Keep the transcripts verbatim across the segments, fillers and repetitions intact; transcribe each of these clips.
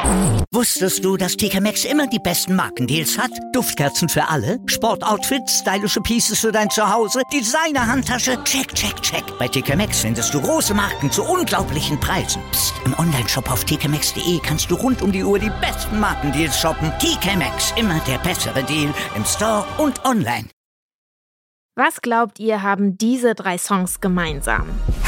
Wusstest du, dass T K Maxx immer die besten Markendeals hat? Duftkerzen für alle, Sportoutfits, stylische Pieces für dein Zuhause, Designer-Handtasche, check, check, check. Bei T K Maxx findest du große Marken zu unglaublichen Preisen. Psst. Im Onlineshop auf t k maxx punkt d e kannst du rund um die Uhr die besten Markendeals shoppen. T K Maxx, immer der bessere Deal im Store und online. Was glaubt ihr, haben diese drei Songs gemeinsam?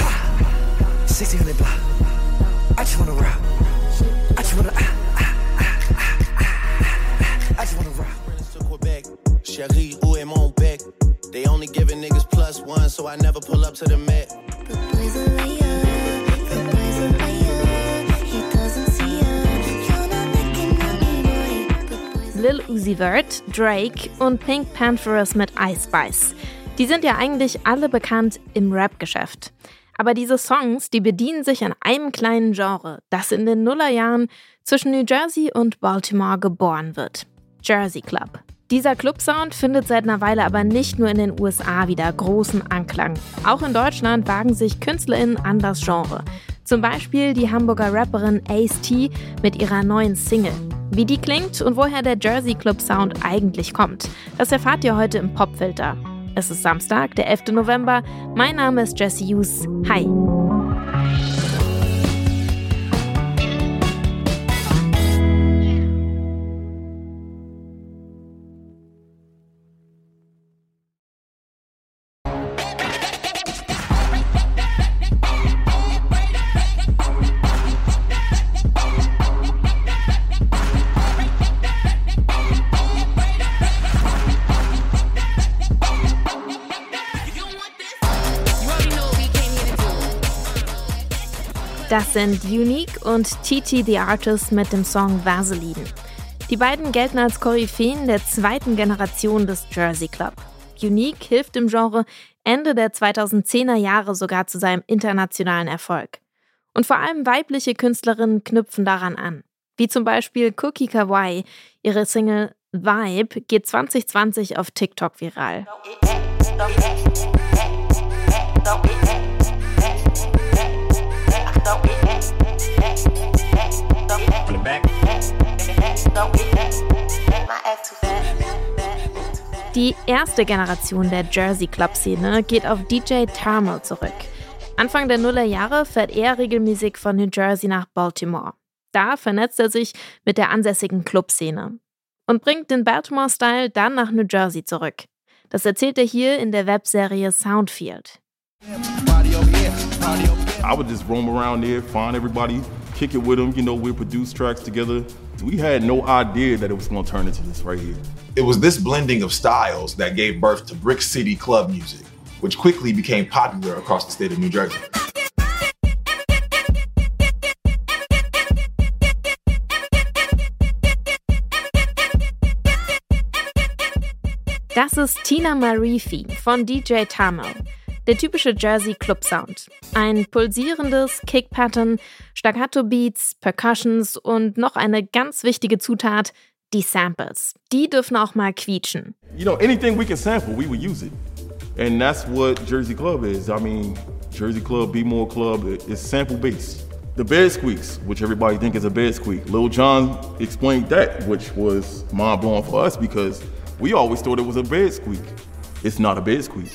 Chérie, où est mon bec? They only giving niggas plus one, so I never pull up to the Met. The boy's a liar, the boy's a liar. He doesn't see you, you're not looking at me, boy. Lil Uzi Vert, Drake und Pink Pantheress mit Ice Spice. Die sind ja eigentlich alle bekannt im Rap-Geschäft. Aber diese Songs, die bedienen sich an einem kleinen Genre, das in den Nullerjahren zwischen New Jersey und Baltimore geboren wird. Jersey Club. Dieser Clubsound findet seit einer Weile aber nicht nur in den U S A wieder großen Anklang. Auch in Deutschland wagen sich KünstlerInnen an das Genre. Zum Beispiel die Hamburger Rapperin Ace-T mit ihrer neuen Single. Wie die klingt und woher der Jersey Club Sound eigentlich kommt, das erfahrt ihr heute im Popfilter. Es ist Samstag, der elfter November. Mein Name ist Jessie Hughes. Hi! Das sind Unique und Titi the Artist mit dem Song Vaseline. Die beiden gelten als Koryphäen der zweiten Generation des Jersey Club. Unique hilft dem Genre Ende der zweitausendzehner Jahre sogar zu seinem internationalen Erfolg. Und vor allem weibliche Künstlerinnen knüpfen daran an. Wie zum Beispiel Cookie Kawaii. Ihre Single Vibe geht zwanzig zwanzig auf TikTok viral. Die erste Generation der Jersey Club-Szene geht auf D J Tamo zurück. Anfang der Nullerjahre fährt er regelmäßig von New Jersey nach Baltimore. Da vernetzt er sich mit der ansässigen Clubszene und bringt den Baltimore-Style dann nach New Jersey zurück. Das erzählt er hier in der Webserie Soundfield. I would just roam around there, find everybody, kick it with them, you know, we'd produce tracks together. We had no idea that it was going to turn into this right here. It was this blending of styles that gave birth to Brick City club music, which quickly became popular across the state of New Jersey. Das ist Tina Marie Fee von D J Tamo. Der typische Jersey Club Sound. Ein pulsierendes Kick-Pattern, Staccato-Beats, Percussions und noch eine ganz wichtige Zutat, die Samples. Die dürfen auch mal quietschen. You know, anything we can sample, we would use it. And that's what Jersey Club is. I mean, Jersey Club, B-More Club, is sample-based. The bed squeaks, which everybody think is a bed squeak. Lil Jon explained that, which was mind-blowing for us because we always thought it was a bed squeak. It's not a bed squeak.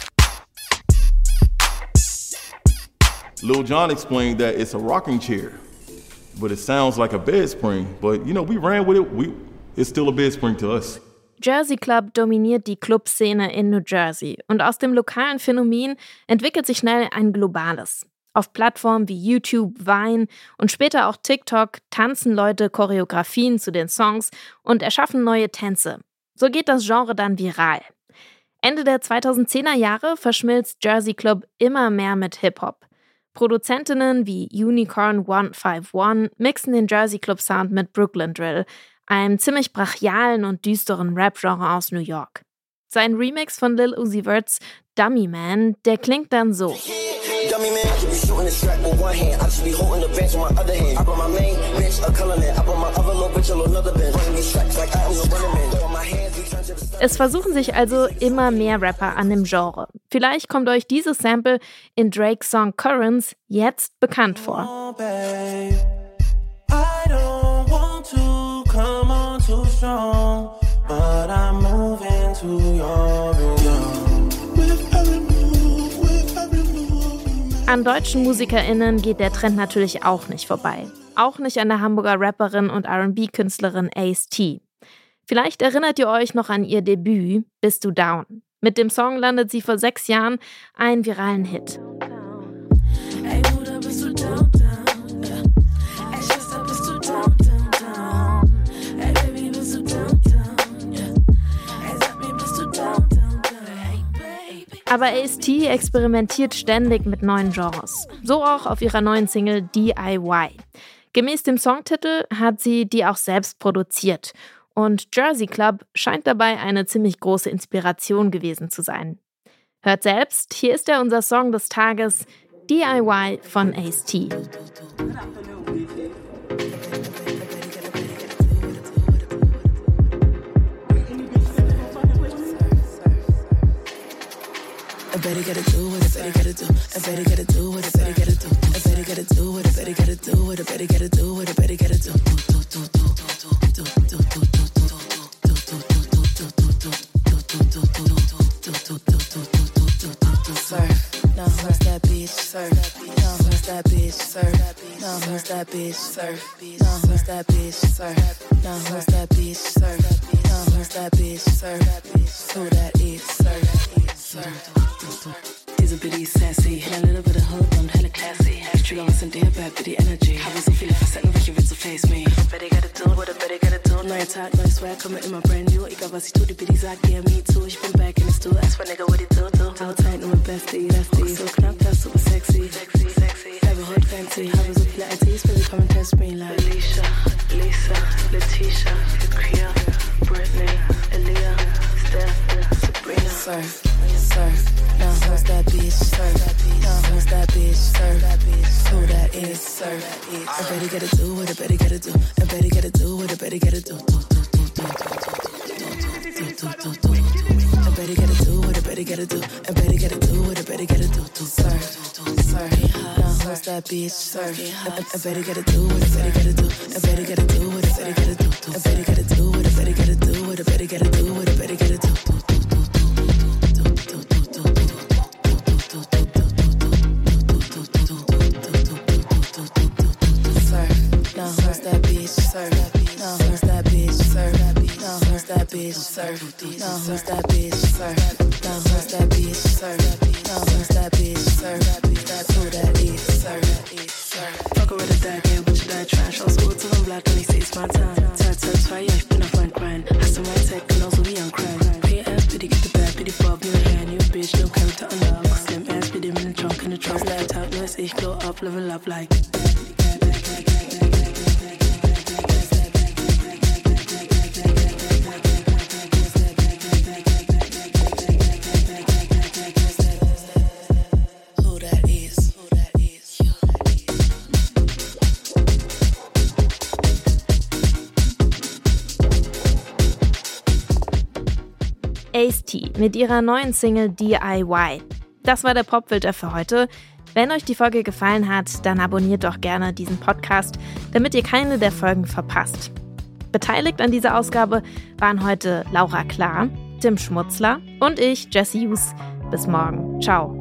Lil Jon explained that it's a rocking chair, but it sounds like a bed spring. But, you know, we ran with it. We, it's still a bed spring to us. Jersey Club dominiert die Clubszene in New Jersey und aus dem lokalen Phänomen entwickelt sich schnell ein globales. Auf Plattformen wie YouTube, Vine und später auch TikTok tanzen Leute Choreografien zu den Songs und erschaffen neue Tänze. So geht das Genre dann viral. Ende der zweitausendzehner Jahre verschmilzt Jersey Club immer mehr mit Hip-Hop. Produzentinnen wie Unicorn eins fünf eins mixen den Jersey Club Sound mit Brooklyn Drill, einem ziemlich brachialen und düsteren Rap-Genre aus New York. Sein Remix von Lil Uzi Vert's Dummy Man, der klingt dann so. Dummy man, I should be shooting this track with one hand. I should be holding the bench with my other hand. I brought my main bitch a color man. I brought my other little bitch a little another bench. Running these tracks like I am the running man. Throw my hands, we turn to the sun. Es versuchen sich also immer mehr Rapper an dem Genre. Vielleicht kommt euch dieses Sample in Drakes Song Currents jetzt bekannt vor. Oh, babe, I don't want An deutschen MusikerInnen geht der Trend natürlich auch nicht vorbei. Auch nicht an der Hamburger Rapperin und R and B-Künstlerin Ace-T. Vielleicht erinnert ihr euch noch an ihr Debüt Bist du down? Mit dem Song landet sie vor sechs Jahren einen viralen Hit. Ey Bruder, bist du down, down? Ja. Ey Schwester, bist du down, down, down? Ey Baby, bist du down, down? Ja. Ey sag mir, bist du down, down, down? Ey Baby. Aber Ace-T experimentiert ständig mit neuen Genres. So auch auf ihrer neuen Single D I Y. Gemäß dem Songtitel hat sie die auch selbst produziert. Und Jersey Club scheint dabei eine ziemlich große Inspiration gewesen zu sein. Hört selbst, hier ist er, unser Song des Tages, D I Y von Ace-T. I better gotta do what I better gotta do. I better gotta do what I better gotta do. I better gotta do what I better gotta do. What I better gotta do. What I better gotta do. Surf, now who's that bitch? Surf, now who's that bitch? Surf, now who's that bitch? Surf, now who's that bitch? Surf, now who's that bitch? Surf, now who's that bitch? Surf, who that is? Surf, surf. Diese Bitty ist sassy, a little bit of hood und hella classy. Trigger was in der Bad Bitty Energy. Habe so viele Facetten, welche willst du face me? Better gotta do, what I better gotta do. Neuer Tag, neues Swag, komme immer brand new. Egal was ich tu, die Bitty sagt, yeah, me too. Ich bin back in the stool, ask for nigga, what it do, do. Outside, nur mein Bestie, das die. So knapp, das super sexy. Sexy, sexy. Selbe Hood fancy, habe so viele I Ts, baby, come and test me like Alicia, Lisa, Letitia, Shakira, Britney, Aaliyah, Steph, Sabrina. Surf, surf. Now who's that bitch? Surf. Now who's that bitch? Surf. Who that is? Surf. I better gotta do what I better gotta do. I better gotta do what I better gotta do. I better gotta do what I better gotta do. I better gotta do what I better gotta do. Surf. Surf. Now who's that bitch? Surf. I better gotta do what I better gotta do. I better gotta do what I better gotta do. I better gotta do what I better gotta do. What I better gotta do. What I better gotta do. Now who's that bitch? Surf. Now who's that bitch? Surf. Now who's that bitch? Surf. Now who's that bitch? Surf. Now who's that bitch? Surf. Now who's that bitch? Surf. That's who that is. Surf. Fuck with a dad, yeah, but you die trash. Aus Uhr zu Blatt und ich seh's mal tan. Zeit, Zeit, zwei, ja, ich bin auf mein Grind. Hast du mein Set, genauso wie am Crime. P F, bitte get the bad, bitte Bob, you a hand, you a bitch, no character unlock. Slim ass, bitte in the trunk, in the trunk. Slide out, nur ist ich glow up, level up like. Ace-T mit ihrer neuen Single D I Y. Das war der Popfilter für heute. Wenn euch die Folge gefallen hat, dann abonniert doch gerne diesen Podcast, damit ihr keine der Folgen verpasst. Beteiligt an dieser Ausgabe waren heute Laura Klar, Tim Schmutzler und ich, Jessie Hughes. Bis morgen. Ciao.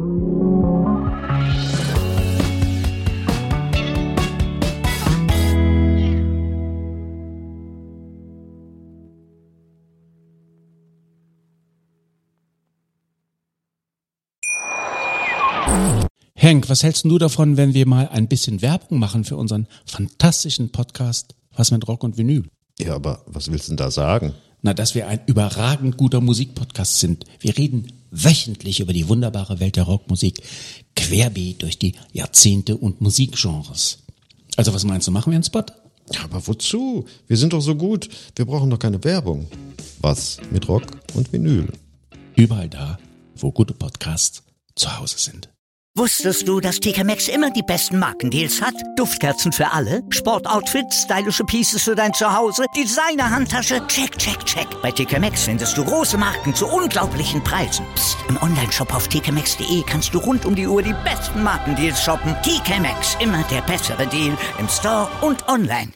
Henk, was hältst du davon, wenn wir mal ein bisschen Werbung machen für unseren fantastischen Podcast Was mit Rock und Vinyl? Ja, aber was willst du denn da sagen? Na, dass wir ein überragend guter Musikpodcast sind. Wir reden wöchentlich über die wunderbare Welt der Rockmusik, querbeet durch die Jahrzehnte und Musikgenres. Also was meinst du, machen wir einen Spot? Ja, aber wozu? Wir sind doch so gut. Wir brauchen doch keine Werbung. Was mit Rock und Vinyl? Überall da, wo gute Podcasts zu Hause sind. Wusstest du, dass T K Maxx immer die besten Markendeals hat? Duftkerzen für alle, Sportoutfits, stylische Pieces für dein Zuhause, Designer-Handtasche, check, check, check. Bei T K Maxx findest du große Marken zu unglaublichen Preisen. Psst. Im Onlineshop auf t k maxx punkt de kannst du rund um die Uhr die besten Markendeals shoppen. T K Maxx, immer der bessere Deal im Store und online.